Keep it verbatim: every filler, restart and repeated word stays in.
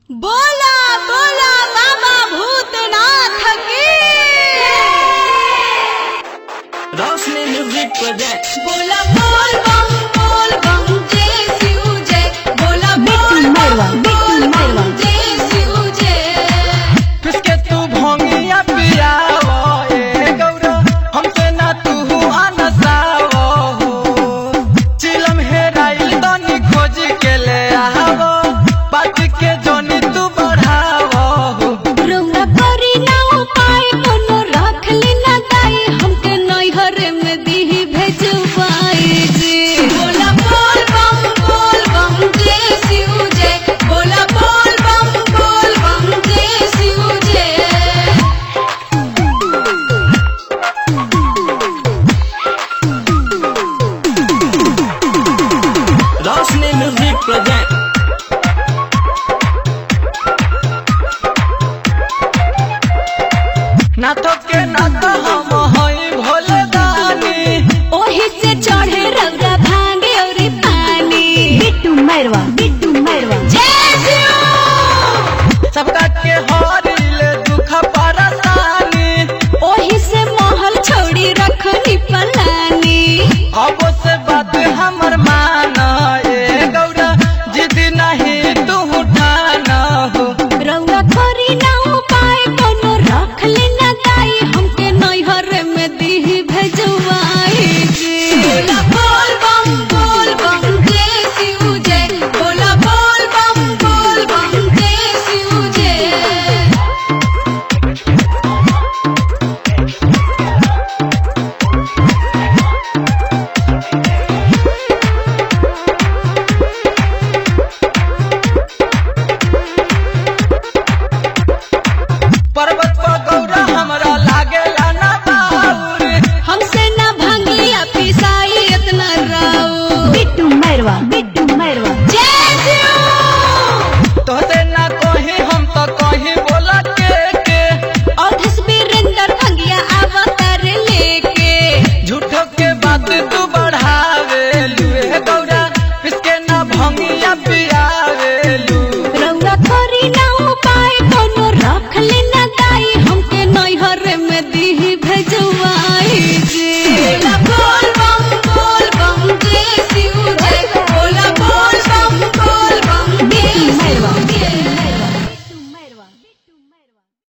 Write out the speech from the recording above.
बोला बोला बाबा भूतनाथ की। Roshni music project. बोला बोल बम बोल बम जय शिव जय। बोला बोल बम बोल बम जय शिव जय। किसके तू भोंगिया पियावो ए गौरा, हमसे ना तू अनसावो हो। चिलम हेराइल तनी खोज के ले आवो, बात के जोनी तू बढ़ावो हो। रउआ करी ना उपाय कोनो रख ली ना दाई, हमके नैहर में दीही भेजवाई जी। बोला बोल बम बोल बम जय शिव जय। बोला बोल बम बोल बम जय शिव जय। रोशनी म्यूजिक प्रोजेक्ट। नाथो के नाथो हम हई भोले दानी, ओही से चढ़े रंगा भांगे और पानी। बिट्टू मैरवा बिट्टू मैरवा जय शिव। सबका के हरिले दुख परेशानी, ओही से महल छोड़ी रखनी पलानी। अब से बात हमर माना ए गौरा, जिद नहीं तू उठाना हो। रउआ करी ना उपाय कोनो रख ली ना दाई, हमके नैहर में दीही भेजवाई जी। बोला बोल बम बोल बम जय शिव जय। बोला बोल बम बोल बम जय शिव जय। पर्वत पर गौरा हमरा लागेला ना बाउर, हमसे ना भांगिया पिसाई इतना राऊ। बिट्टू मैरवा बिट्टू